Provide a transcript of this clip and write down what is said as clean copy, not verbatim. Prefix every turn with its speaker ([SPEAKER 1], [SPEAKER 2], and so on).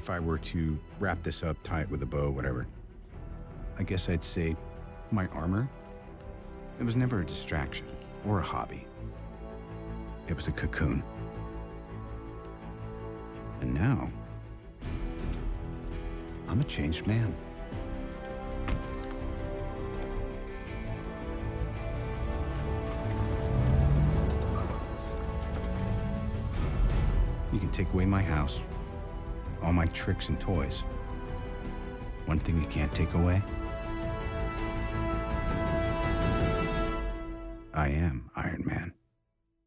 [SPEAKER 1] if I were to wrap this up, tie it with a bow, whatever, I guess I'd say my armor, it was never a distraction or a hobby. It was a cocoon. And now, I'm a changed man. You can take away my house, all my tricks and toys. One thing you can't take away? I am Iron Man.